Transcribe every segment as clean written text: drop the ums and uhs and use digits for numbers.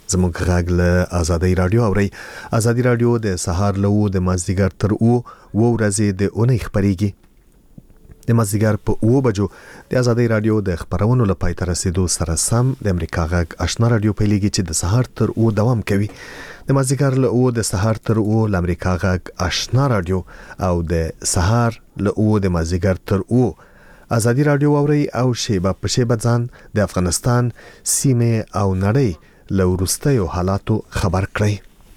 زموږ غږ له آزادۍ رادیو اوري. آزادۍ رادیو د سهار له 9 د مازدیګر تر 9 ورځې د اونۍ خبريږي. د مازدیګر په 9 بجو د آزادۍ رادیو د خبرونو لپاره تر رسیدو سره سم د امریکا غږ آشنا رادیو پیلېږي چې د سهار تر 9 دوام کوي. د مازدیګر له 9 د سهار تر 9 د امریکا غږ آشنا رادیو او د سهار له 9 د مازدیګر تر 9 آزادۍ رادیو اوري او شیبه په شیبه ځان د افغانستان سیمه او نړۍ له وروستیو حالاتو خبر کړئ.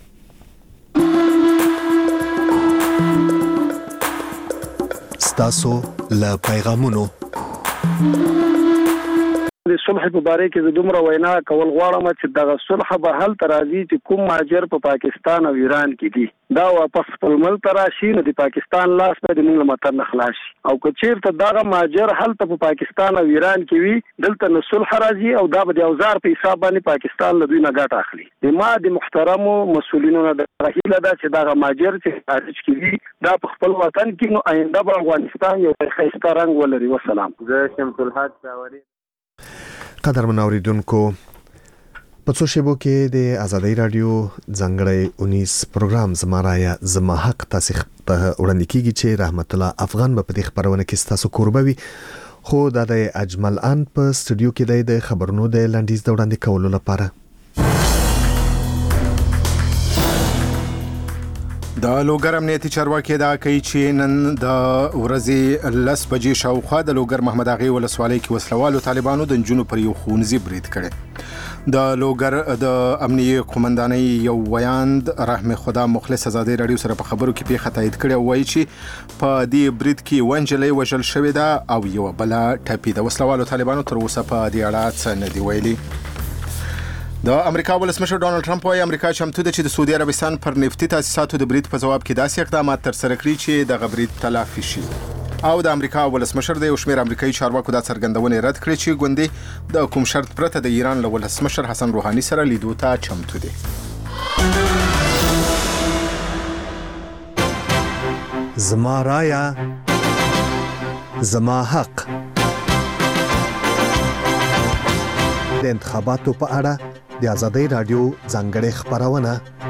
ستاسو له پیغامونو د صلح په باره کې د دومره وینا کول غواړم چې دغه صلح به حل ترازی چې کوم ماجر په پاکستان او ایران کې دي دا واپس خپل ملک راشي نو د پاکستان لاس به د موږ متن خلاص او که چیرته دغه ماجر حل ته په پاکستان او ایران کې وي دلته نو صلح راځي او دا به د اوزار په حساب باندې پاکستان له دوی نه ګټه اخلي. د محترمو مسؤلینو نه د هیله ده چې دغه ماجر چې خارج کې وي دا په خپل وطن کې نو آینده به افغانستان یو ښایسته رنګ ولري. والسلام. زه شمس الحق شاوري. قدر منوریدونکو په څو شیبو کې د آزادۍ رادیو ځانګړی 19 پروګرام زمرایا زما حق تاسو ته وړاندې کیږي چې رحمت الله افغان په دې خبرونه کې تاسو قربوي خو د اجمل ان په سټوډیو کې د خبرونو د لنډیز د وړاندې کولو لپاره د لوګر امنیتي چارواکي دا کوي چې نن د ورځې 10 بجې شاوخوا د لوګر محمد اغي ولسوالۍ کې وسلوالو طالبانو د جنونو پر یو خونځي برید کړي. د لوګر د امنیتي قومندانۍ یو ویاند رحم خدا مخلص آزادۍ رادیو سره په خبرو کې پیښه تایید کړي او وایي چې په دې برید کې ونجلې وژل شوې ده او یو بل ټپي د وسلوالو طالبانو تر اوسه په دې اړه څه نه دی ویلي. د امریکا ولسمشر ډونالد ټرمپ وايي امریکا چمتو ده چې د سعودي عربستان پر نفتي تاسیساتو د برید په جواب کې داسې اقدامات تر سره کړي چې د برید تلافي شي. او د امریکا ولسمشر د یو شمېر امریکایي چارواکو دا څرګندونه رد کړې چې ګوندې د کوم شرط پرته د ایران له ولسمشر حسن روحاني سره لیدو ته چمتو دي. زما رایا زما حق د انتخاباتو په اړه د آزادۍ رادیو ځانګړې خبرونه.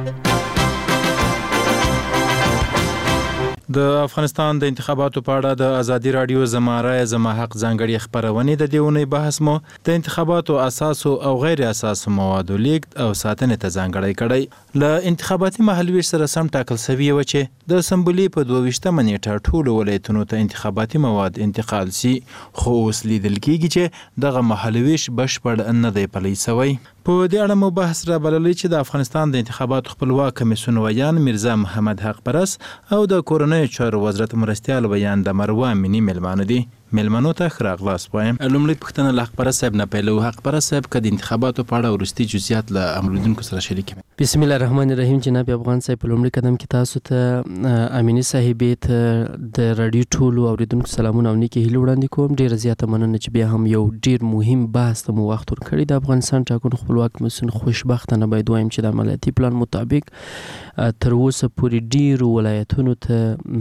د افغانستان د انتخاباتو په اړه د آزادۍ رادیو زما رای زما حق ځانګړې خبرونه د دیونې بحث مو د انتخاباتو اساس او غیر اساس موادو لیږد او ساتنې ته ځانګړې کړی. له انتخاباتي محلویش سره سم ټاکل شوی و چې د اسمبلی په 22 نیټه ټول ولایتونو ته انتخاباتي مواد انتقال سي خو اوس لیدل کیږي چې دغه محلویش بشپړ نه دی پلی شوی. په دې اړه مو بحث را بللی چې د افغانستان د انتخاباتو خپلواک کمیسیون ویان مرزا محمد حق پرس او د کورنۍ چارو وزارت مرستیال ویان د مروه منی ملمانه دي. ملمنو ته خراغلاس وایم. لومړی پوښتنه له حق پرس صاحب نه پیلو. حق پرس صاحب کله د انتخاباتو په اړه ورستي جزئیات له امریدونکو سره شریک کړئ. بسم الله الرحمن الرحیم. جناب افغان صاحب په لومړي قدم کې تاسو ته امینی صاحبې ته د رادیو ټولو اوریدونکو سلامونه او نیکی هیله وړاندې کوم. ډیر زیاته مننه چې بیا هم یو ډیر مهم بحث ته مو وخت ورکړی. د افغانستان ټاکنو خپلواک کمیسیون خوشبختانه باید وایم چې د عملیاتي پلان مطابق تر اوسه پورې ډیرو ولایتونو ته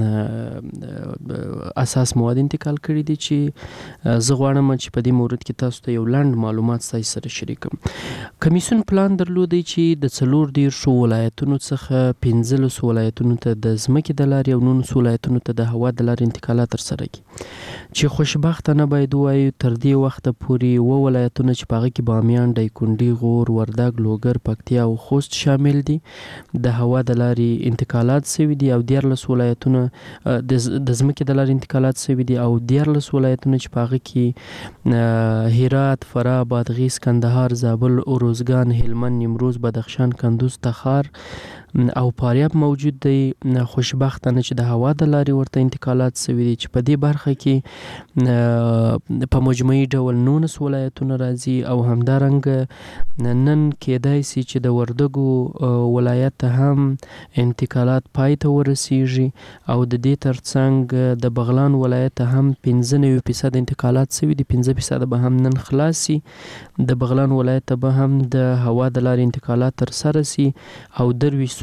اساس مواد انتقال کړي دي چې زه غواړم چې په دې مورد کې تاسو ته یو لنډ معلومات سره شریک کړم. کمیسیون پلان درلودی چې د 14 ولایتونو څخه 15 ولایتونو ته د ځمکې د لارې او 19 ولایتونو ته د هوا د لارې انتقالات ترسره کړي چې خوشبختانه باید وایو تر دې وخته پورې و ولایتونه چې په هغه کې بامیان، دایکنډي، غور، وردګ، لوګر، پکتیا او خوست شامل دي د هوا د لارې انتقالات شوي دي او 14 ولایتونه د ځمکې د لارې انتقالات شوي دي او 14 ولایتونه چې په هغه کې هرات، فراه، بادغیس، کندهار، زابل، اروزګان، هلمند، نیمروز، بدخشان، کندوز، تخار او فاریاب موجود دی. خوشبختانه چې د هوا د لارې ورته انتقالات شوي دي چې په دې برخه کې په مجموعي ډول 19 ولایتونه راځي او همدارنګه نن کېدای شي چې د وردګو ولایت هم انتقالات پای ته ورسیږي او د دې ترڅنګ د بغلان ولایت هم 95% انتقالات شوي دي. 5% به هم نن خلاص شي. د بغلان ولایت به هم د هوا د لارې انتقالات ترسره شي او 23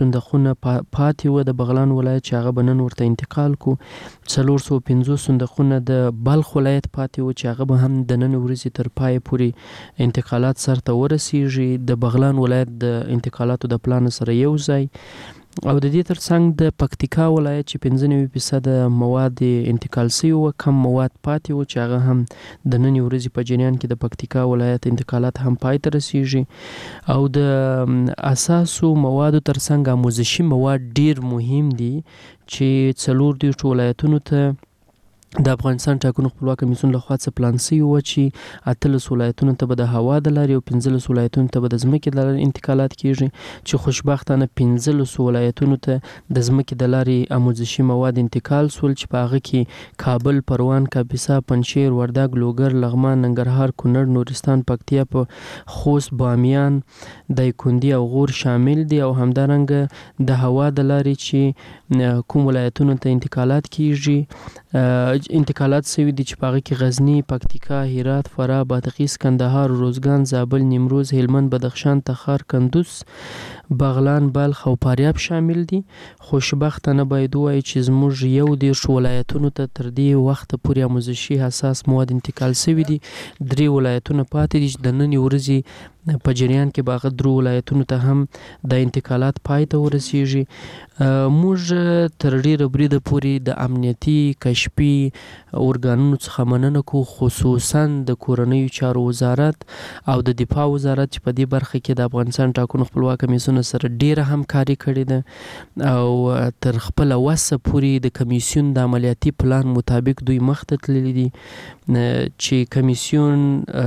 صندوقونه پاتې و د بغلان ولایت چې هغه بنن ورته انتقال کو 450 صندوقونه د بلخ ولایت پاتې و چې هغه به هم د نن ورځې تر پای پورې انتقالات سرته ورسیږي د بغلان ولایت د انتقالاتو د پلان سره یو ځای او د دې ترڅنګ د پکتیکا ولایت چې 95% مواد انتقال شوي و کم مواد پاتې و چې هغه هم د نن ورځې په جریان کې د پکتیکا ولایت انتقالات هم پای ته رسیږي او د اساسو موادو ترڅنګ آموزشي مواد ډیر مهم دي چې 4 ولایتونو ته د افغانستان ټاکنو خپلواک کمیسیون لخوا څه پلان شوي و چې 18 ولایتونو ته به د هوا د لارې او 15 ولایتونو ته به د ځمکې د لارې انتقالات کیږي چې خوشبختانه 15 ولایتونو ته د ځمکې د لارې آموزشي مواد انتقال شول چې په هغه کې کابل، پروان، کاپیسا، پنجشیر، وردګ، لوګر، لغمان، ننګرهار، کونړ، نورستان، پکتیا، په خوست، بامیان، دایکنډي او غور شامل دي او همدارنګه د هوا د لارې چې کوم ولایتونو ته انتقالات کیږي انتقالات شوي دي چې په هغه کې غزني، پکتیکا، هرات، فراه، بادغیس، کندهار، روزګان، زابل، نیمروز، هلمند، بدخشان، تخار، کندوز، بغلان، بلخ او فاریاب شامل دي. خوشبختانه باید ووایو چې زموږ 11 ولایتونو ته تر دې وخته پورې آموزشي حساس مواد انتقال شوي دي. 3 ولایتونه پاتې دي چې د نن ورځې په جریان کې به هغه 3 ولایتونو ته هم د انتقالات پای ته ورسیږي. موږ تر ډیره بریده پورې د امنیتي کشفي ارګانونو څخه مننه کوو، خصوصا د کورنیو چارو وزارت او د دفاع وزارت چې په دې برخه کې د افغانستان ټاکنو خپلواک کمیسیون سره ډیره همکاري کړې ده او تر خپل وسه پورې د کمیسیون د عملیاتي پلان مطابق دوی مخته تللي دي چې کمیسیون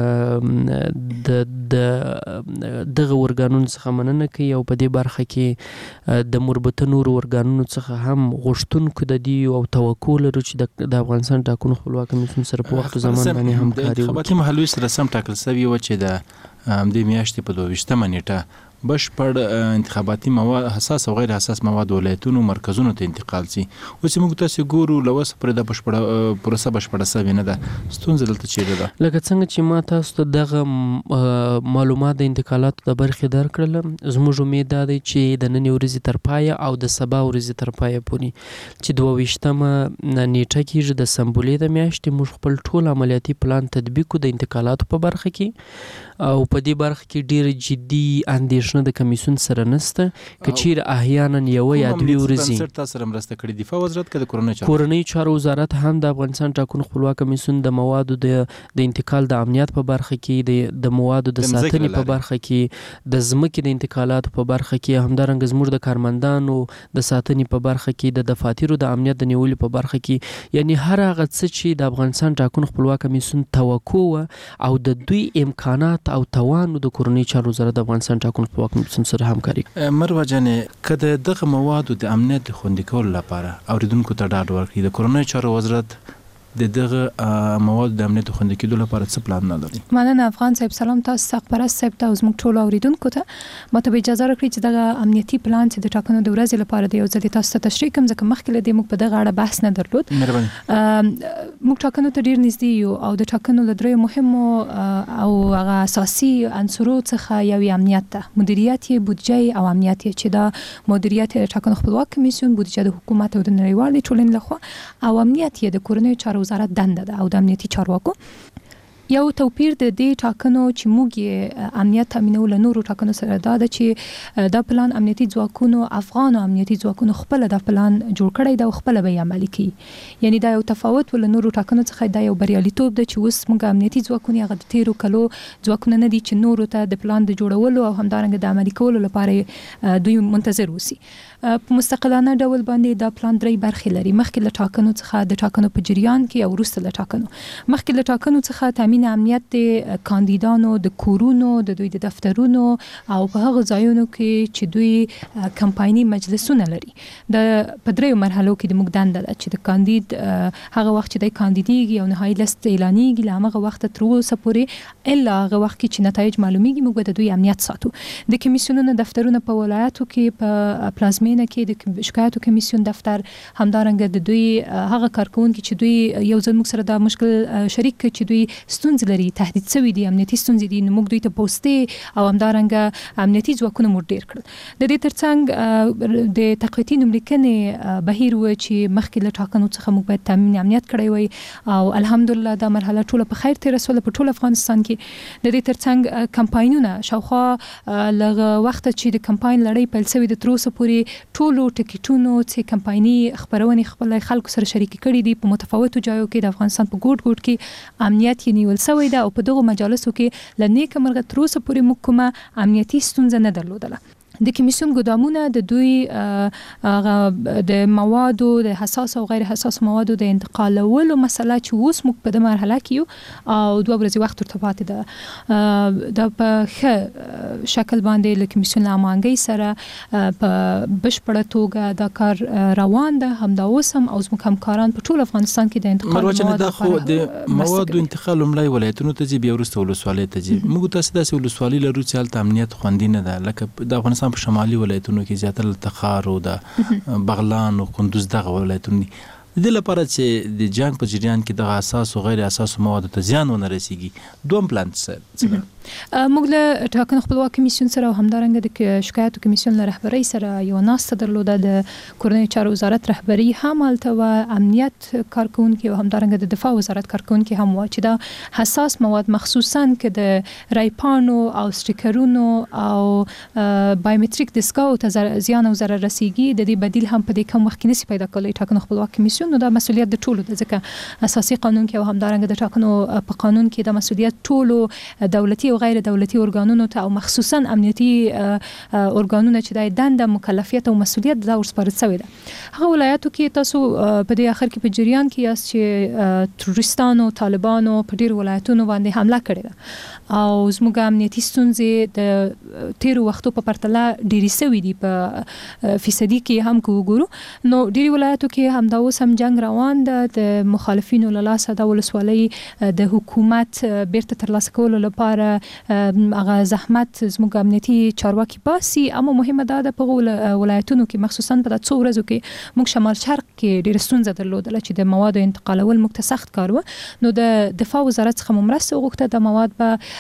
دغه ارګانونو څخه مننه کوي او په دې برخه کې د مربوطه نورو ارګانونو څخه هم غوښتونکو د دې او توقع لرو چې د افغانستان ټاکنو خپلواک کمیسیون سره په وخت زمان باندې همکاري وکړي. خبرتي محلوي سره سم ټاکل شوی و چې د دې میاشتې په 22 نیټه بشپړ انتخاباتي مواد حساس او غیر حساس مواد ولایتونو مرکزونو ته انتقال شي. اوس موږ تاسو ګورو لوس پر د بشپړ پروسه بشپړه سوي نه ده. ستونزه دلته چیرې ده؟ لکه څنګه چې ما تاسو ته دغه معلومات د انتقالاتو د برخې درکړل، زموږ امید دا دی چې د نن ورځې تر پایه او د سبا ورځې تر پایه پورې چې 22 نیټه کېږي د سمبولې د میاشتې موږ خپل ټول عملیاتي پلان تطبیق کو د انتقالاتو په برخه کې او په دې برخه کې ډیر جدي اندیشنه د کمیسیون سره نشته. کچیر احیانا یو یا دوی ورځي تاسو سره مرسته کړې دفاع وزارت کې د کورنۍ چارو وزارت هم د افغانستان ټاکنو خپلواک کمیسیون د موادو د انتقال د امنیت په برخه کې د موادو د ساتنې په برخه کې د ځمکې د انتقالاتو په برخه کې همدارنګه زموږ د کارمندانو د ساتنې په برخه کې د دفاترو د امنیت د نیولو په برخه کې یعنی هر هغه څه چې د افغانستان ټاکنو خپلواک کمیسیون توقع او د دوی امکانات او توان د کورنۍ چارو وزارت د افغانستان ټاکنو خپلواک کمیسیون سره همکاري. مروه جانې کله دغه موادو د امنیت خوندي کولو لپاره اوریدونکو ته ډاډ ورکړي د کورنۍ چارو وزارت دغه مواد د امنیت خوندي کولو لپاره څه پلان نه لري؟ مننه افغان صاحب. سلام تاسو ساق پرست صاحب ته او زموږ ټول اوریدونکو ته. ماته اجازه راکړئ چې دغه امنیتي پلان چې د ټاکنو د ورځې لپاره دی یو ځل تاسو ته تشریح کوم ځکه مخکې له دې موږ په دغه اړه بحث نه درلود. موږ ټاکنو ته ډیر نږدې یو او د ټاکنو له درې مهمو او هغه اساسي عنصرو څخه یو امنیت ده، مدیریت، بودجه او امنیت چې دا مدیریت ټاکنو خپلواک کمیسیون، بودجه د حکومت او د نړیوالې ټولنې لخوا او امنیت د کورنۍ چارو وزارت دنده ده او د امنیتي چارواکو. یو توپیر د دې ټاکنو چې موږ امنیت تامینول نورو ټاکنو سره دا ده چې دا پلان امنیتي ځواکونو افغان امنیتي ځواکونو خپل د پلان جوړ کړی دا خپل به عملي کوي. یعنی دا یو تفاوت ول نورو ټاکنو څخه دا یو بریالیتوب ده چې اوس موږ امنیتي ځواکونه هغه د تیرو کلو ځواکونه نه دي چې نورو ته د پلان د جوړولو او همدارنګه د عملي کولو لپاره دوی منتظر اوسي. په مستقلانه ډول باندې دا پلان درې برخې لري. مخکې له ټاکنو څخه د ټاکنو په جریان کې او وروسته له ټاکنو. مخکې له ټاکنو څخه تامین امنیت د کاندیدانو د کورونو د دوی د دفترونو او په هغه ځایونو کې چې دوی کمپایني مجلسونه لري. د په درې مرحلو کې د موږ دنده ده چې د کاندید هغه وخت چې د کاندیدېږي او نهایي لیست اعلانېږي له هغه وخت تر اوسه پورې الا هغه وخت کې چې نتایج معلومیږي موږ د دوی امنیت ساتو. د کمیسیونونو دفترونه په ولایتو کې په پلازمینه کې د شکایتو کمیسیون دفتر همدارنګه د دوی هغه کارکونکي چې دوی یو ځل موږ سره د مشکل شریک چې دوی ستونزې لري، تهدید شوي دي، امنیتي ستونزې دي، نو موږ دوی ته پوستې او همدارنګه امنیتي ځواکونه مو ډیر کړل. د دې ترڅنګ د تقویتي نوملیکنې بهیر و چې مخکې له ټاکنو څخه موږ باید تامین امنیت کړی وي او الحمدلله دا مرحله ټوله په خیر تیر رسوله په ټول افغانستان کې. د دې ترڅنګ کمپاینونه شاوخوا لغه وخت چې د کمپاین لړۍ پیل شوې د تر اوسه پورې ټولو ټیکټونو چې کمپایني خبرونه خپل خلکو سره شریک کړي دي په متفاوتو ځایو کې د افغانستان په ګوټ ګوټ کې امنیت یې نیول شوی ده او په دغه مجالسو کې لنیک مرغه تر اوسه پورې موږ کومه امنیتي ستونزه نه درلودله. د کمیسیون ګدامونه د دوی د موادو د حساس او غیر حساس موادو د انتقالولو مسله چې اوس موږ په د مرحله کې او 2 ورځې وخت ورته پاتې ده، د په ښه شکل باندې له کمیسیون امانګي سره په بشپړه توګه دا کار روان ده. همدا اوس هم او زموږ همکاران په ټول افغانستان کې د انتقال موادو خو د موادو انتقال لمړی ولایتونو ته ځي، بیا وروسته ولسوالۍ ته ځي. موږ تاسو داسې ولسوالۍ لرو چې هلته امنیت خوندي نه ده، لکه د افغانستان په شمالي ولایتونو کې زیاتره تخار او د بغلان او کندوز دغه ولایتونه دي. د دې لپاره چې د جنگ په جریان کې د اساس او غیر اساس موادو ته زیان ونه رسیږي، دوم پلان څه موږ له ټاکنو خپلواک کمیسیون سره او همدارنګه د شکایتو کمیسیون له رهبرۍ سره یو ناسته درلوده. د کورنۍ چارو وزارت رهبري هم هلته و، امنیت کارکونکي او همدارنګه د دفاع وزارت کارکونکي هم و چې دا حساس مواد مخصوصا که د رایپانو او سټیکرونو او بایومټریک دسکاو ته زیان او ضرر رسیږي، د دې بدیل هم په دې کم وخت کې نشي پیدا کولای ټاکنو خپلواک کمیسیون. نو دا مسؤلیت د ټولو ده، ځکه اساسي قانون کې او همدارنګه د ټاکنو په قانون کې دا مسؤلیت ټولو دولتي او غیر دولتي ارګانونو ته او مخصوصا امنیتي ارګانونو چې د دنده مکلفیت او مسؤلیت دا ورسپارل شوی ده. هغه ولایتو کې تاسو په دې اخر کې په جریان کې یاست چې تروریستانو طالبانو په ډیر ولایتونو باندې حمله کړې ده او زموږ امنیتي ستونزې د تیرو وختو په پرتله ډېرې شوي دي په فیصدي کې هم که وګورو. نو ډېری ولایتو کې همدا اوس هم جنگ روان ده. د مخالفینو له لاسه د ولسوالۍ د حکومت بیرته ترلاسه کولو لپاره هغه زحمت زموږ امنیتي چارواکي باسي، اما مهمه ده په ولایتونو کې مخصوصا په 2 ورځو کې موږ شمال شرق کې ډېر ستونزه درلودله چې د موادو انتقالول موږ ته سخت کار و. نو د دفاع وزارت څخه مرسته وغوښته د مواد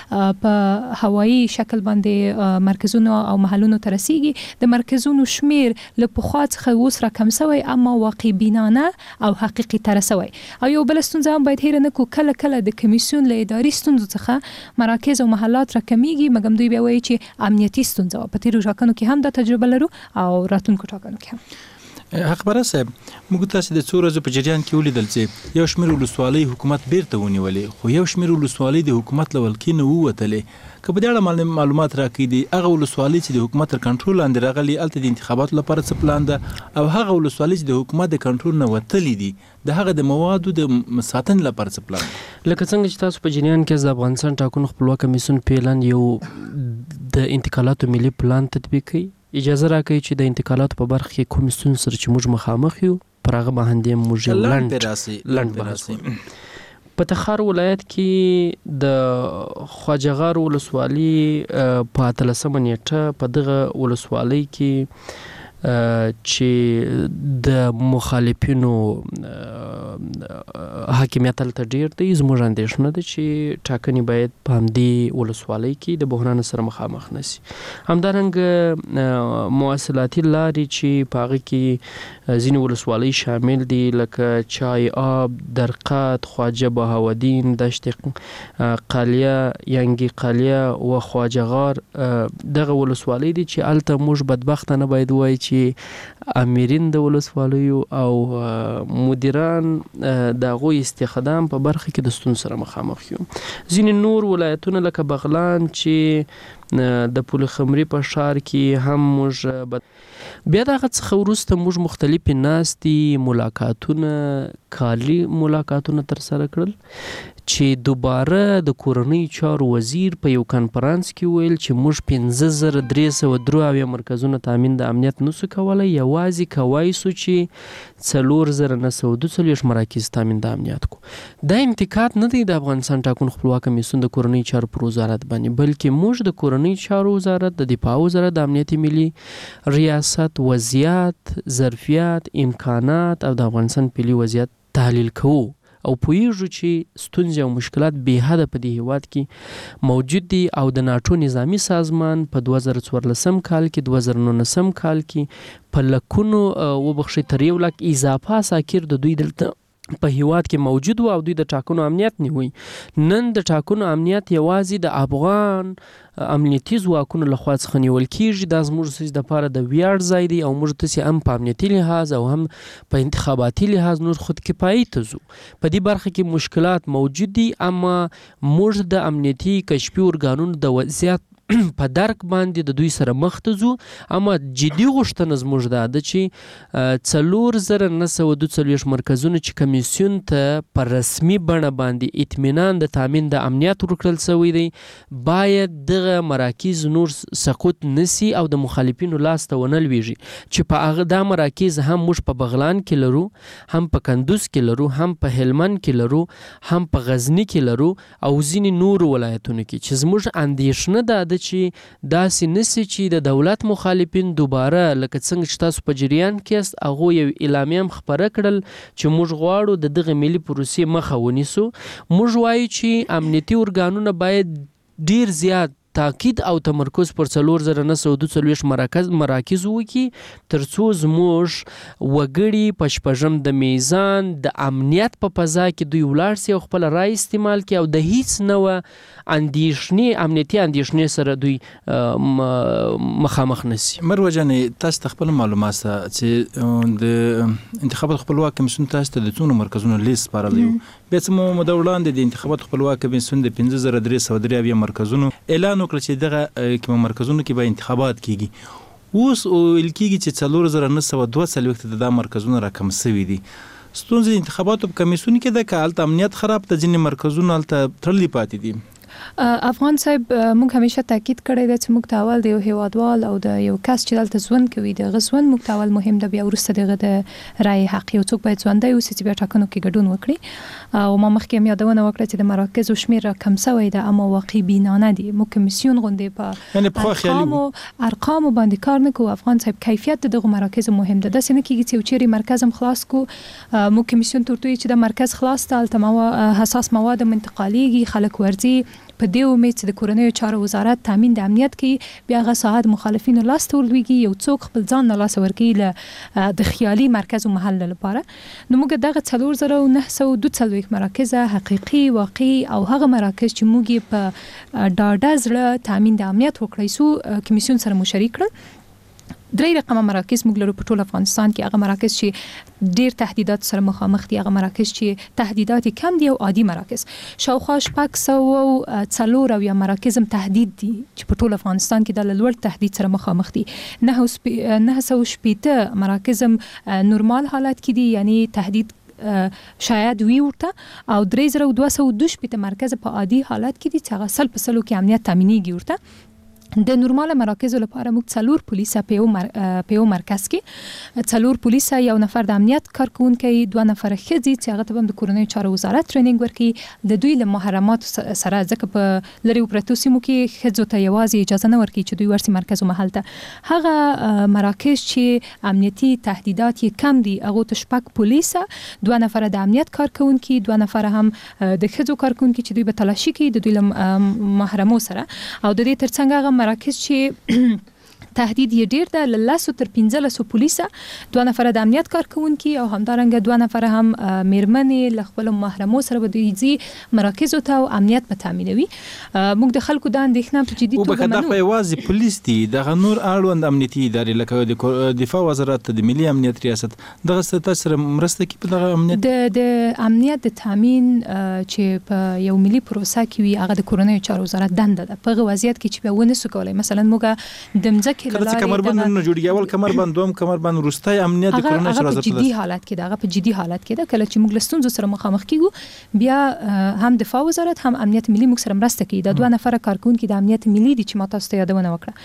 په هوایي شکل باندې مرکزونو او محلونو ته رسیږي. د مرکزونو شمیر له پخوا څخه اوس راکم شوی اما واقع بینانه او حقیقي تر شوی. او یو بل ستونزه هم باید هیر نه کو، کله کله د کمیسیون له اداري ستونزو څخه مراکز او محلات راکمیږي، مګم دوی بیا وایي چې امنیتي ستونزه په تیرو ټاکنو کې هم د تجربه لرو او راتلونکو ټاکنو کې هم. حقبره صاحب، موږ تاسو د څو ورځې په جریان کې ولیدل چې یو شمېر ولسوالۍ حکومت بیرته ونیولې، خو یو شمېر ولسوالۍ د حکومت له ولکې نه ووتلې. که په دې اړه معلومات راکړي دي، هغه ولسوالۍ چې د حکومت تر کنټرول لاندې راغلي هلته د انتخاباتو لپاره څه پلان ده، او هغه ولسوالۍ چې د حکومت د کنټرول نه وتلي دي د هغه د موادو د ساتنې لپاره څه پلان ده؟ لکه څنګه چې تاسو په جریان کې د افغانستان ټاکنو خپلواک کمیسیون پیلن یو د انتقالاتو ملي پلان تطبیق کوي. اجازه راکړئ چې د انتقالاتو په برخه کې کوم ستونزې سره چې موږ مخامخ یو پر هغه باندې موږ لنډ بحث وکړو. په تخار ولایت کې د خواجهغار ولسوالۍ په 13 نیټه په دغه ولسوالۍ کې چې د مخالفینو حاکمیت هلته ډیر دی. زموږ اندېښنه ده چې ټاکنې باید په همدې ولسوالۍ کې د بحران سره مخامخ نشي. همدارنګه مواصلاتي لارې چې په هغه کې ځینې ولسوالۍ شامل دي لکه چای آب، درقات، خواجه بهاودین، دشت قالیه، ینګي قالیه و خواجهغار دغه ولسوالۍ دي چې هلته موږ بدبختانه باید وایي چې امیرین د ولسوالیو او مدیران د هغوی استخدام په برخه کې د ستونزو سره مخامخ یو. ځینې نور ولایتونه لکه بغلان چې د پل خمري په ښار کې هم موږ بیا دغه څخه وروسته موږ مختلفې ناستې ملاقاتونه کالي ملاقاتونه ترسره کړل چې دوباره د کورنۍ چارو وزیر په یو کانفرانس کې ویل چې موږ 5303 مرکزونه تامین د امنیت نسو کولای، یوازې کوای سو چې 4942 مراکز تامین د امنیت کو. دا انتقاد نه دی د افغانستان ټاکنو خپلواک کمیسیون د کورنۍ چارو پر وزارت باندې، بلکې موږ د کورنۍ چارو وزارت، د دفاع وزارت، د امنیتي ملي ریاست وضعیت، ظرفیت، امکانات او د افغانستان پلی وضعیت تحلیل کوو او پوهیږو چې ستونزې او مشکلات بې حده په دې هیواد کې موجود دي او د ناټو نظامی سازمان په 2014 کال کې 2019 کال کې په لکونو وبخښي تر 1 لک اضافه ساکر د دوی دلته په هیواد کې موجود و او دوی د ټاکنو امنیت نیوي. نن د ټاکنو امنیت یوازې د افغان امنیتي ځواکونو لخوا څخه نیول کیږي. دا زموږ د لپاره د ویاړ ځای دی او موږ تاسې هم په امنیتي لحاظ او هم په انتخاباتي لحاظ نور خود کفایي ته ځو. په دې برخه کې مشکلات موجود دي، اما موږ د امنیتي کشفي ارګانونو د وضعیت په درک باندې د دوی سره مخ ته ځو. اما جدي غوښتنه زموږ دا ده چې 4942 مرکزونه چې کمیسیون ته په رسمي بڼه باندې اطمینان د تامین د امنیت ورکړل شوی دی، باید دغه مراکز نور سقوط نسی او د مخالفینو لاس ته ونه لویږي. چې په هغه دا مراکز هم موږ په بغلان کې لرو، هم په کندوز کې لرو، هم په هلمند کې لرو، هم په غزنی کې لرو او ځینې نور ولایتونو کې، چې زموږ اندېښنه ده چې داسې نسی چې د دولت مخالفین دوباره لکه څنګه چې تاسو په جریان کې است هغه یو اعلامیه هم خبره کړل چې موږ غواړو د دغه ملي پروسې مخه ونیسو. موږ وایو چې امنیتي ارګانونه باید ډیر زیات تاکید او تمرکز پر 4942 مراکز وکړي ترڅو زموږ وګړي په شپږم د میزان د امنیت په فضا کې دوی ولاړ سي او خپل رای استعمال کړي او د هیڅ نوع امنیتي اندېښنې سره دوی مخامخ نشي. مروه جانې تاسو خپل معلومات چې د انتخابات خپلواک کمیسیون تاسو ته د څونو مرکزونو لیست سپارلی و، بیا څه موده وړاندې د انتخابات خپلواک کمیسیون د 15303 مرکزونو اعلان وکړ چې دغه کوم مرکزونو کې به انتخابات کیږي. اوس ویل کیږي چې 4942 د مرکزونو راکم شوي دي. ستونزې انتخاباتو په کمیسیون کې د کالت امنیت خراب ته ځینې مرکزونه الته تړلي پاتې دي. افغان صاحب موږ همیشه تاکید کړی دی چې موږ ته اول د یو هیوادوال او د یو کس چې دلته ژوند کوي د غزون موږ ته اول مهم ده، بیا وروسته دغه د رای حق یو څوک باید ژوندی اوسي چې بیا ټاکنو کې ګډون وکړي. او ما مخکې هم یادونه وکړه چې د مراکزو شمېر راکم شوی ده، اما واقعي بینانه دي. موږ کمیسیون غوندې په ارقامو باندې کار نه کوو. افغان صاحب کیفیت دغه مراکز مهم ده. داسې نه کېږي چې یو چیرې مرکز هم خلاص کو موږ کمیسیون ته ورته چې د مرکز خلاص ته هلته حساس مواد منتقالیږي، خلک ورځي په دې امید چې د کورنیو چارو وزارت تامین د امنیت کوي، بیا هغه ساعت مخالفینو لاس ته ولویږي، یو څوک خپل ځان نه لاس ورکوي له د خیالي مرکز او محل لپاره. نو موږ دغه 4942 مراکز حقیقي واقعي او هغه مراکز چې موږ په ډاډه زړه تامین د امنیت وکړی سو کمیسیون سره مشارک کړل. 3 رقم مراکز موږ لرو په ټول افغانستان کې. هغه مراکز چې ډیر تهدیدات سره مخامخ دي، هغه مراکز چې تهدیدات کم دي او عادي مراکز. شاوخوا 404 یا مراکز هم تهدید دي چې په ټول افغانستان کې د لوړ تهدید سره مخامخ دي. 960 مراکز هم نورمال حالت کې دي، یعنی تهدید شاید وی ورته، او 3212 مرکز په عادي حالت کې دي چې هغه 100% کې امنیت تامینېږي ورته. د نورمال مراکزو لپاره موږ 4 پولیس په یو مرکز کې 4 پولیس، یو نفر د امنیت کارکونکي، 2 نفر ښځې چې هغه ته د کورنیو چارو وزارت ټریننګ ورکړي. د دوی له محرمات سره ځکه په لري پرتو سیمو کې ښځو ته یوازې اجازه نه ورکړي چې دوی ورسي مرکز او محل ته. هغه مراکز چې امنیتي تهدیدات یې کم دي هغه ته 6 پولیس، 2 نفر د امنیت کارکونکي، 2 نفر هم د ښځو کارکونکي چې دوی به تلاشي کوي د دوی له محرمو سره. او د دې ترڅنګ هغه مراکز چې تهدید یې ډیر ده له 10 تر 15 پولیس، 2 نفر د امنیت کارکونکي او همدارنګه 2 نفر هم میرمنې له خپل محرمو سره به دوی ځي مراکزو ته او امنیت به تامینوي. موږ د خلکو د اندېښنه په جدي توګه منو. او یوازې پولیس دي، دغه نور اړوند امنیتي ادارې لکه د دفاع وزارت، د ملي امنیت ریاست، دغه ستاسو سره مرسته کوي په دغه امنیت د امنیت د تامین چې په یو ملي پروسه کې وي هغه د کورنیو چارو وزارت دنده ده. په وضعیت کې چې به ونه سو کولای مثلا موږ د مځکه کله چې کمربند نه جوړیږي، اول کمربند دوم کمربند وروستي امنیت د کورونو سره په جدي حالت کې ده. هغه په جدي حالت کې ده. کله چې موږ لستونزو سره مخامخ کیږو بیا هم دفاع وزارت هم امنیت ملي موږ سره مرسته کوي. د 2 نفر کارکونکي د امنیت ملي دي چې ما تاسو ته یادونه وکړه.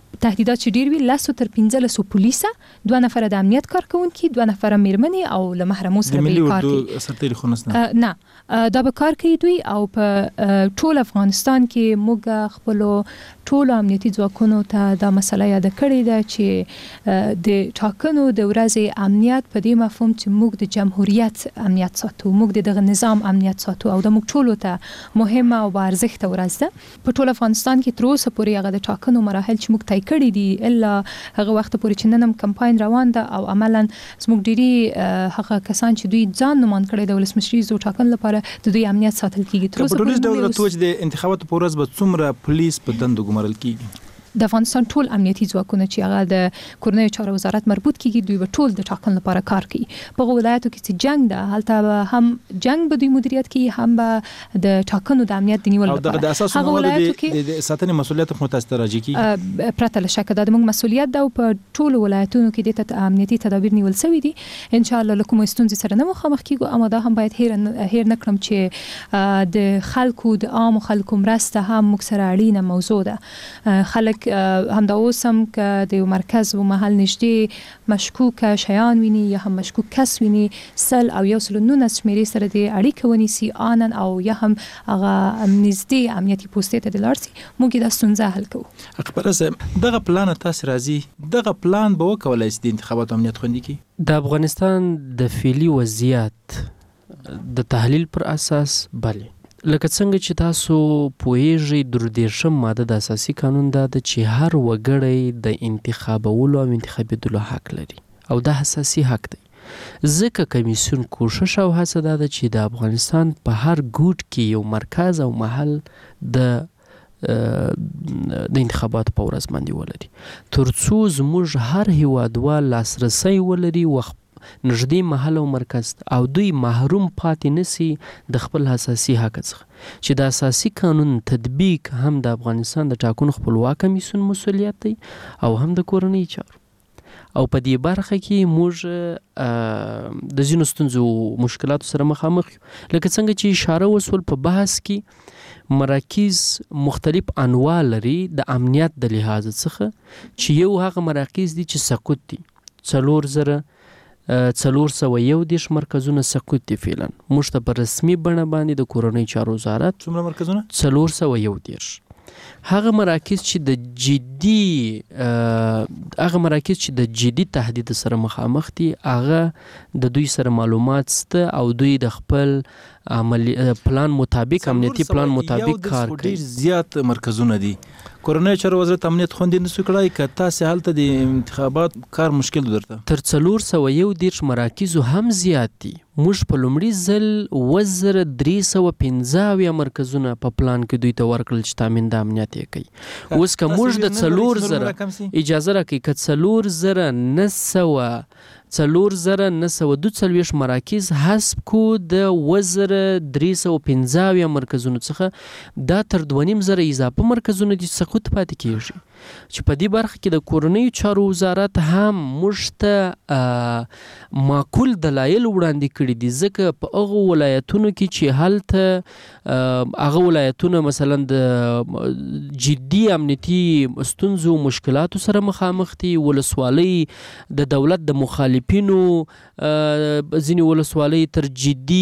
تهدیدات چې ډیر وی 10 تر 15 پولیسه 2 نفر د امنیت کارکونکي 2 نفر میرمنې او له محرمو سره به کار کوي سرتیري خونسنه نه دا به کار کوي دوی او په ټول افغانستان کې موږ خپل ټول امنیتي ځواکونو ته دا مسله یاد کړې ده چې د ټاکنو د ورځې امنیت په دې مفهوم چې موږ د جمهوریت امنیت ساتو موږ دغه نظام امنیت ساتو او د موږ ټولو ته مهمه او ارزښت ورځ ده په ټول افغانستان کې تر اوسه پورې هغه د ټاکنو مراحل چې موږ طی کړي دي الا هغه وخت پورې چې نن هم کمپاین روان ده او عملاً زموږ ډیری هغه کسان چې دوی ځان نومان کړي د ولسمشري زو ټاکن لپاره د دوی امنیت ساتل کیږي تر اوسه په ټول ډول توج د انتخاباتو په ورځ به څومره پولیس په دندو ګمارل کیږي د افغانستان ټول امنیتي ځواکونه چې هغه د کورنیو چارو وزارت مربوط کیږي دوی به ټول د ټاکن لپاره کار کوي په ولایتو کې چې جنگ ده هلته هم جنگ به دوی مدیریت کوي هم به د ټاکنو د امنیت د نیول لپاره د اساسي موادو د ساتنې مسولیت خو تاسو ته راځي کی پرته له شک د موږ مسولیت ده او په ټول ولایتونو کې د امنیتي تدابیر نیول شوی دي ان شاء الله لکه مستونزې سره نه مخامخ کیږو اما دا هم باید هیر نکړم چې د خلکو د عام خلکو مرسته هم موږ سره اړینه موضوع ده خلک همدا اوس هم که د مرکز و محل نږدې مشکوک شیان ویني یا هم مشکوک کس ویني 100 او 119 شمیرې سره د اړیکه ونیسي آنن او یا هم هغه نږدې امنیتي پوسټ ته دلارسي موږ د ستونزه حل کوو خبره دغه پلان تاسو راځي دغه پلان به وکولای شي د انتخاباتو امنیت خوندي کی د افغانستان د فعلی وضعیت د تحلیل پر اساس بله لکه څنګه چې تاسو پوهیږئ دردیرشم ماده د اساسي قانون دا ده چې هر وګړی د انتخابولو او انتخابېدلو حق لري او دا اساسي حق دی ځکه کمیسیون کوشش او هڅه دا ده چې د افغانستان په هر ګوټ کې یو مرکز او محل د انتخابات په ورځ باندې ولري ترڅو زموږ هر هیوادوال لاسرسی ولري وخت نږدې محل او مرکز او دوی محروم پاتې نسی د خپل اساسي حق څخه چې د اساسي قانون تطبیق هم د افغانستان د ټاکنو خپلواک کمیسیون مسولیت دی او هم د کورنۍ چارو او په دې برخه کې موږ د ځینو ستونزو مشکلاتو سره مخامخ یو لکه څنګه چې اشاره وسول په بحث کې مراکز مختلف انواع لري د امنیت د لحاظ څخه چې یو هغه مراکز دي چې سقوط دي 4,411 مرکزونه سقوط دي فعلا موږ ته په رسمي بڼه باندې د کورنۍ چارو وزارت څومره مرکزونه 411 هغه مراکز چې د جدي تهدید سره مخامخ دي هغه د دوی سره معلومات سته او دوی د خپل عملی پلان مطابق امنیتي پلان مطابق کار کوي زیات مرکزونه دي کورنۍ چارو وزارت امنیت خوندي نسو کړای که تاسو حالت د انتخابات کار مشکل درته تر 411 مراکز هم زیات دي موږ په لومړي ځل 1315 مرکزونه په پلان کې دوی ته ورکړل چې تامین د امنیت یې کوي اوس که موږ د 4,000 اجازه راکړي که 4,942 مراکز حسب کو د 1315 مرکزونو څخه دا تر 2,500 اضافه مرکزونه دي سقوط پاتې کیږي چې په دې برخه کې د کورنۍ چارو وزارت هم موږ ته معقول دلایل وړاندې کړي دي ځکه په هغه ولایتونو کې چې هلته هغه ولایتونه مثلا د جدي امنیتي ستونزو مشکلاتو سره مخامخ دي ولسوالۍ د دولت د مخالفینو ځینې ولسوالۍ تر جدي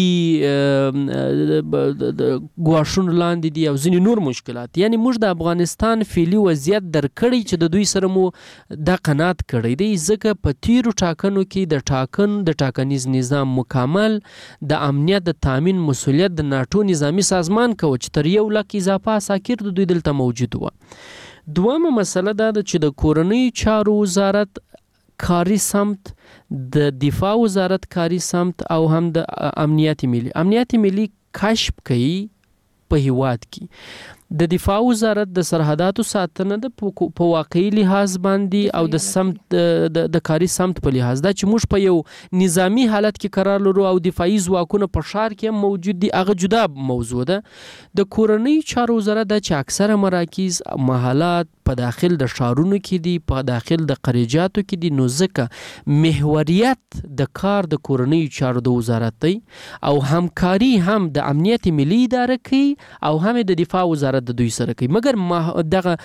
ګواښونو لاندې دي او ځینې نور مشکلات یعنی موږ د افغانستان فعلي وضعیت درکړی چې د دوی سره مو دا قناعت کړی دی ځکه په تیرو ټاکنو کې د ټاکنیز نظام مکمل د امنیت د تامین مسولیت د ناټو نظامی سازمان کوي چې تر 1 لک اضافه عساکر د دوی دلته موجود و دوامه مسله دا ده چې د کورنۍ چارو وزارت کاری سمت د دفاع وزارت کاری سمت او هم د امنیت ملی کشف کوي په هیواد کې د دفاع وزارت د سرحداتو ساتنه د په واقعي لحاظ باندې او د سمت د کاری سمت په لحاظ دا چې موږ په یو نظامی حالت کې قرار لرو او دفاعي ځواکونه په ښار کې هم موجود دي هغه جدا موضوع ده د کورنۍ چارو وزارت دا چې اکثره مراکز محلات په داخل د ښارونو کې دي په داخل د قریجاتو کې دي نو ځکه محوریت د کار د کورنۍ چارو د وزارت دی او همکاري هم د امنیت ملی اداره کوي او هم د دفاع وزارت وزارت د دوی سره کوي، مګر دغه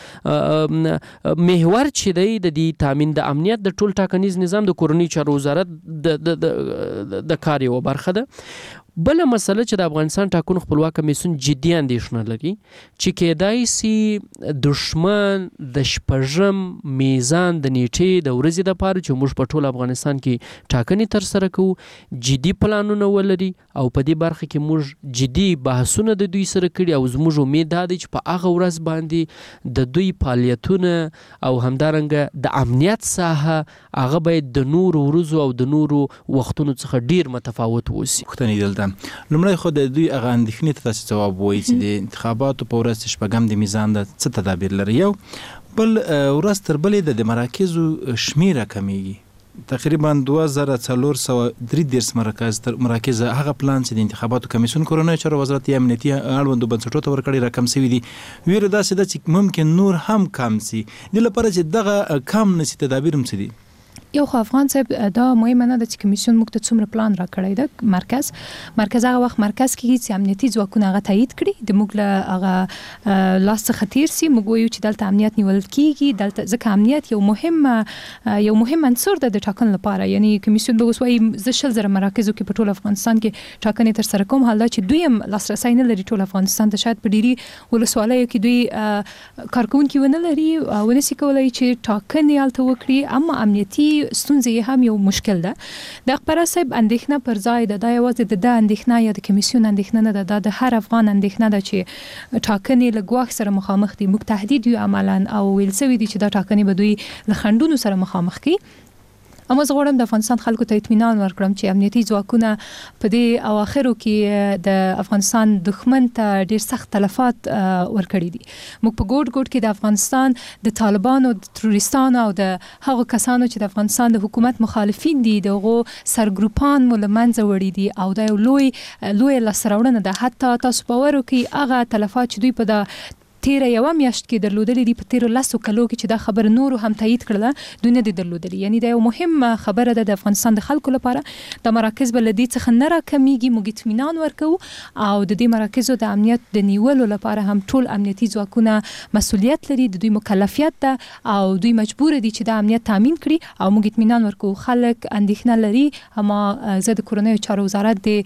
محور چې دی د دې تامین د امنیت د ټول ټاکنیز نظام د کورنۍ چارو وزارت د کار یوه برخه ده. بله مسله چې د افغانستان ټاکنو خپلواک کمیسیون جدي اندېښنه لري چې کېدای سي دشمن د شپږم میزان د نیټې د ورځې دپاره چې موږ په ټول افغانستان کې ټاکنې ترسره کوو جدي پلانونه ولري او په دې برخه کې موږ جدي بحثونه د دوی سره کړي او زموږ امید دا دی چې په هغه ورځ باندې د دوی فعالیتونه او همدارنګه د امنیت ساحه هغه باید د نورو ورځو او د نورو وختونو څخه ډیر متفاوت اوسي. لومړی خو د دوی هغه اندېښنې ته تاسې ځواب وایي چې د انتخاباتو په ورځ چې شپږم د میزان ده څه تدابیر لري. یو بل ورځ تر بلې د مراکزو شمیره کمیږي، تقریبا 2433 مراکز هغه پلان چې د انتخاباتو کمیسیون کورنۍ چارو وزارت یا امنیتي اړوندو بنسټونو ته ورکړی راکم شوي دي. ویره داسې ده چې ممکن نور هم کم سي. د لپاره چې دغه کم نسی تدابیر هم څه دي؟ یو خو افغان صاحب دا مهمه نه ده چې کمیسیون موږ ته څومره پلان راکړی ده. مرکز هغه وخت مرکز کېږي چې امنیتي ځواکونه هغه تایید کړي د موږ له هغه لاس څخه تیر سي. موږ وایو چې دلته امنیت نیول کېږي، دلته ځکه امنیت یو مهم عنصر ده د ټاکنو لپاره. یعنی کمیسیون به اوس وایي زه 100,000 مراکزو کې په ټول افغانستان کې ټاکنې ترسره کوم، حال دا چې دوی هم لاسرسی نه لري ټول افغانستان ته. شاید په ډېري ولسوالیو کې دوی کارکوونکي ونه لري، ونسي کولی چې ټاکنې هلته وکړي، اما امنیتي ستونزې هم یو مشکل ده. د خبره صاحب اندېښنه پر ځای ده، دا یوازې د اندېښنه یا د کمیسیون اندېښنه نه ده، دا د هر افغان اندېښنه ده چې ټاکنې له ګواښ سره مخامخ دي. موږ تهدید یو عملاً او ویل سوي دي چې دا ټاکنې به دوی له خنډونو سره مخامخ کړي. اما زه غواړم د افغانستان خلکو ته اطمینان ورکړم چې امنیتي ځواکونه په دې اواخرو کې د افغانستان دښمن ته ډیر سخت تلفات ورکړي دي. موږ په ګوټ کې د افغانستان د طالبانو، د تروریستانو او د هغو کسانو چې د افغانستان د حکومت مخالفین دي دغه سرګروپان مو له منځه وړي دي او دا یو لوی لاسته راوړنه ده. حتی تاسو باور وکړئ هغه تلفات چې دوی په د تیره یوه میاشت کې درلودلې دي په تیرو 10 کلو کې چې دا خبر نورو هم تایید کړله دوی نه دي درلودلې. یعنی دا یو مهم خبره ده د افغانستان د خلکو لپاره. د مراکز بل دي څخه نه راکمیږي، موږ اطمینان ورکو او د دې مراکزو د امنیت د نیولو لپاره هم ټول امنیتي ځواکونه مسؤلیت لري، د دوی مکلفیت ده او دوی مجبور دي چې د امنیت تامین کړي او موږ اطمینان ورکو. خلک اندېښنه لري، اما زه د کورنۍ چارو وزارت د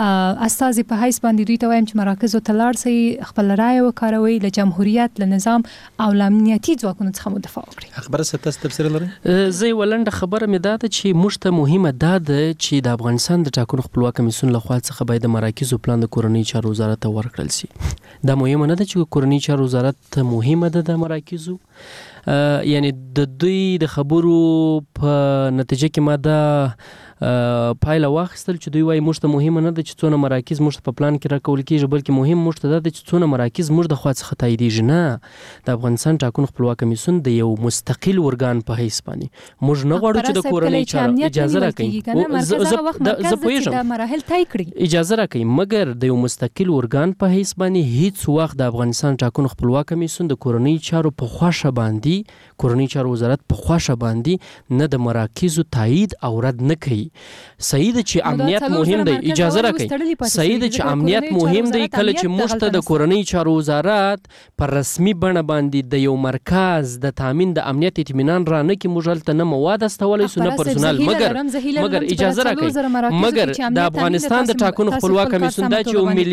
استازي په حیث باندې دوی ته وایم چې مراکزو ته لاړ شئ، خپل رایه وکاروئ، له جمهوریت، له نظام او له امنیتي ځواکونو څخه مدافع وکړئ. خبره ستاسو تفسیر لري؟ زه یو لنډه خبره مې دا ده چې موږ ته مهمه دا ده چې د افغانستان د ټاکنو خپلواک کمیسیون لخوا څخه باید د مراکزو پلان د کورنۍ چارو وزارت ته ورکړل شي. دا مهمه نه ده چې کورنۍ چارو وزارت مهمه ده د مراکزو، یعنی د دوی د خبرو په نتیجه کې ما دا پایله واخیستل چې دوی وایي موږ ته مهمه نه ده چې څونه مراکز موږ ته په پلان کې راکول کېږي، بلکې مهم موږ ته دا ده چې څونه مراکز موږ د خوا څخه تاییدېږي. نه، د افغانستان ټاکنو خپلواک کمیسیون د یو مستقل ارګان په حیث باندې موږ نه غواړو چې د کورنۍ چارو اجازه راکړي. زه پوهېږم مراحل طی کړي، اجازه راکړي، مګر د یو مستقل ارګان په حیث باندې هیڅ وخت د افغانستان ټاکنو خپلواک کمیسیون د کورنۍ چارو په خوښه باندې، کورنۍ چارو وزارت په خوښه باندې نه د مراکزو تایید او رد نه کوي. صحیح ده چې امنیت مهم دی، اجازه راکړئ، صحیح ده چې امنیت مهم دی. کله چې موږ ته د کورنۍ چارو وزارت پر رسمي بڼه باندې د یو مرکز د تامین د امنیت اطمینان را نه کې، موږ هلته نه مواد استولی سو نه پرسونل، مګر اجازه راکړئ، مګر د افغانستان د ټاکنو خپلواک کمیسیون دا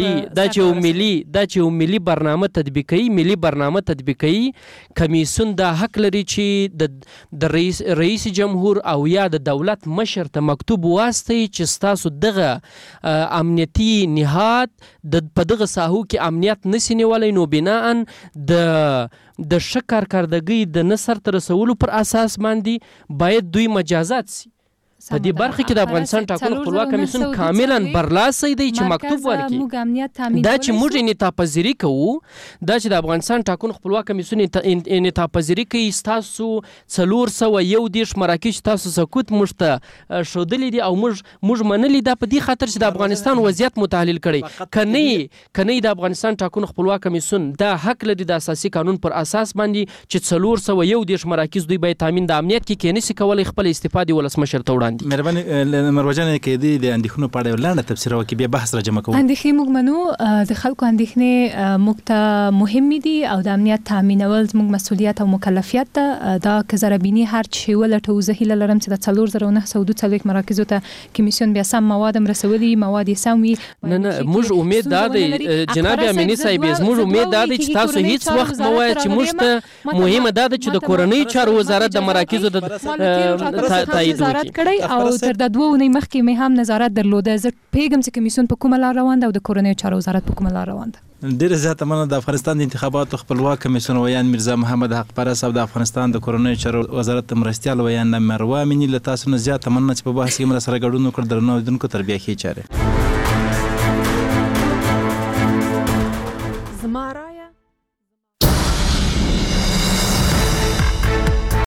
چې یو ملي برنامه تطبیقوي، ملي برنامه تطبیقوي، کمیسیون دا حق لري چې د رئیس جمهور او یا د دولت مشر ته مکتوب واستي چې ستاسو دغه امنیتي نهاد په دغه ساحو کې امنیت نسی نیولی، نو بناء د ښه کارکردګۍ د نه سرته رسولو پر اساس باندې باید دوی مجازات سي. په دې برخه کې د افغانستان ټاکنو خپلواک کمیسیون کاملا برلاسی دی چې مکتوب ورکړي. دا چې موږ انعطاف پذیري کوو، دا چې د افغانستان ټاکنو خپلواک کمیسیون انعطاف پذیري کوي، ستاسو 401 مراکز تاسو سکوت موږ ته ښودلي دي او موږ منلي، دا په دې خاطر چې د افغانستان وضعیت مو تحلیل کړی. کنه د افغانستان ټاکنو خپلواک کمیسیون دا حق لري د اساسي قانون پر اساس باندې چې 401 مراکز دوی باید تامین د امنیت کې نشي کولای خپل استفادې ولسمشر ته وړاندې وړاندې. مهرباني مروجانه کې د اندېښنو په اړه لاندې تفسیر وکړي بیا بحث را جمع کوو. اندېښنې موږ منو، د خلکو اندېښنې موږ ته مهم دي او د امنیت تامینول زموږ مسؤلیت او مکلفیت ده. دا که زربینی هر چی ولټو زه هیله لرم چې د 4942 مراکزو ته کمیسیون بیا سم مواد رسولي، مواد یې سم وي. نه موږ امید دا دی جناب امینی صاحب، موږ امید دا دی چې تاسو هیڅ وخت مو وایي چې موږ ته مهمه دا ده چې د کورنۍ چارو وزارت د مراکزو د تایید وکړي او تر د 2 اونۍ مخکې مې هم نظارت درلوده. زه پیغام چې کمیسیون په کومه لار روان ده او د کورنۍ چارو وزارت په کومه لار روان ده. ډیره زیاته مننه. د افغانستان د انتخاباتو خپلواک کمیسیون ویان میرزا محمد حق پرست او د افغانستان د کورنۍ چارو وزارت مرستیال ویان مروه امینی له تاسو نه زیاته مننه چې په بحث کې مرسته راغړونو کړ. درنو لیدونکو تر بیا ښې چاره.